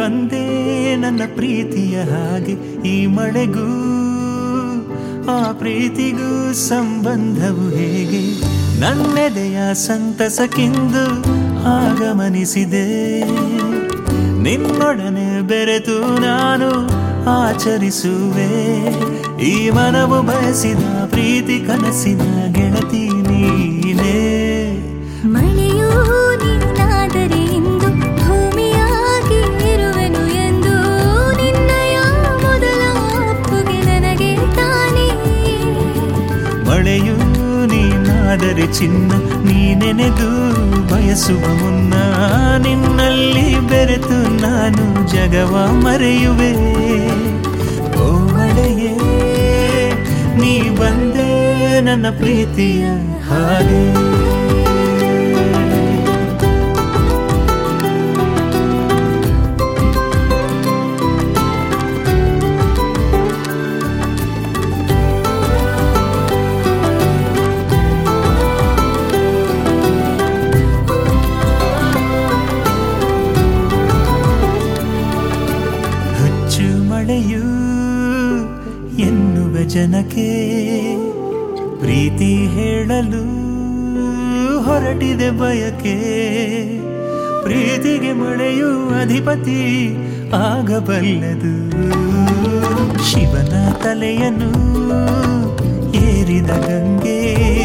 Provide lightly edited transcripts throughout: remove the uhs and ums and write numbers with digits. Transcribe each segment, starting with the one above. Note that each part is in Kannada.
ಬಂದೆ ನನ್ನ ಪ್ರೀತಿಯ ಹಾಗೆ ಈ ಮಳೆಗೂ ಆ ಪ್ರೀತಿಗೂ ಸಂಬಂಧವು ಹೇಗೆ ನನ್ನೆದೆಯ ಸಂತಸಕ್ಕಿಂದು ಆಗಮನಿಸಿದೆ ನಿನ್ನೊಡನೆ ಬೆರೆತು ನಾನು ಆಚರಿಸುವೆ ಈ ಮನವು ಬಯಸಿದ ಪ್ರೀತಿ ಕನಸಿನ ಗೆಳತಿ ನೀನೇ ಮಳೆಯೂ ನೀನಾದರೆ ಇಂದು ಭೂಮಿಯಾಗಿ ಇರುವೆನು ಎಂದು ನಿನ್ನಯ ಮೊದಲ ಅಪ್ಪುಗೆ ನನಗೆ ತಾನೇ ಮಳೆಯೂ ನೀನಾದರೆ ಚಿನ್ನ ನೀನೆನೆದು ಬಯಸುವ ಮುನ್ನ ನಿನ್ನಲ್ಲಿ ಬೆರೆತು ನಾನು ಜಗವ ಮರೆಯುವೆ ಓ ಮಳೆಯೇ ನೀ ಬಂದೆ ನನ್ನ ಪ್ರೀತಿಯ ಹಾಗೆ ಮಳೆಯೂ ಎನ್ನುವ ಜನಕ್ಕೆ ಪ್ರೀತಿ ಹೇಳಲು ಹೊರಟಿದೆ ಬಯಕೆ ಪ್ರೀತಿಗೆ ಮಳೆಯೂ ಅಧಿಪತಿ ಆಗಬಲ್ಲದು ಶಿವನ ತಲೆಯನ್ನು ಏರಿದ ಗಂಗೆ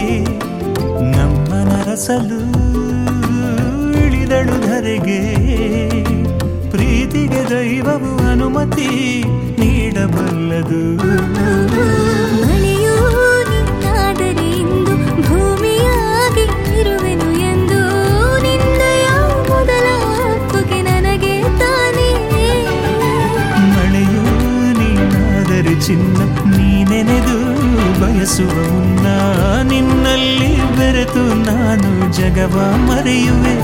ನಮ್ಮನ ರಸಲು ಇಳಿದಳು ಧರೆಗೆ ಪ್ರೀತಿಗೆ ದೈವವು ಅನುಮತಿ ನೀಡಬಲ್ಲದು ಮಳೆಯೂ ನೀನಾದರೆ ಇಂದು ಭೂಮಿಯಾಗಿ ಇರುವೆನು ಎಂದು ನಿನ್ನಯ ಮೊದಲ ಅಪ್ಪುಗೆ ನನಗೆ ತಾನೇ ಮಳೆಯೂ ನೀನಾದರೆ ಚಿನ್ನ ನೀನೆನೆದು ಬಯಸುವ ಮುನ್ನ ನಿನ್ನಲ್ಲಿ ಬೆರೆತು ನಾನು ಜಗವ ಮರೆಯುವೆ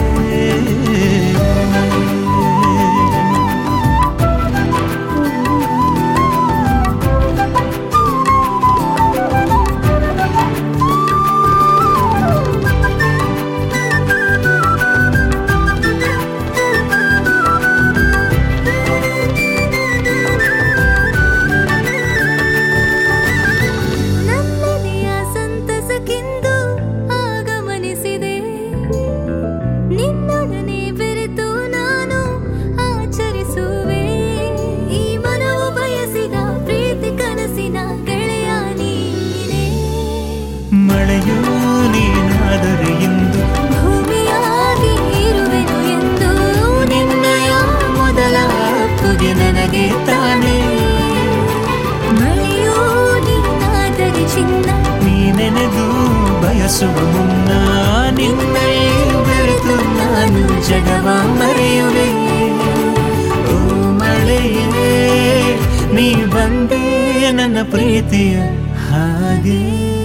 ನಿನ್ನೊಡನೆ ಬೆರೆತು ನಾನು ಆಚರಿಸುವೆ ಈ ಮನವು ಬಯಸಿದ ಪ್ರೀತಿ ಕನಸಿನ ಗೆಳೆಯ ನೀನೇ ಮಳೆಯೂ ನೀನಾದರೆ ಇಂದು ಭೂಮಿಯಾಗಿ ಇರುವೆನು ಎಂದು ನಿನ್ನಯ ಮೊದಲ ಅಪ್ಪುಗೆ ನನಗೆ ತಾನೇ ಮಳೆಯೂ ನೀನಾದರೆ ಚಿನ್ನ ನೀನೆನೆದು ಬಯಸುವ ಮುನ್ನ ನಿನ್ನಲ್ಲಿ ಬೆರೆತು ನಾನು ಜಗವ ಮರೆಯುವೆ ಓ ಮಳೆಯೇ ನೀ ಬಂದೆ ನನ್ನ ಪ್ರೀತಿಯ ಹಾಗೆ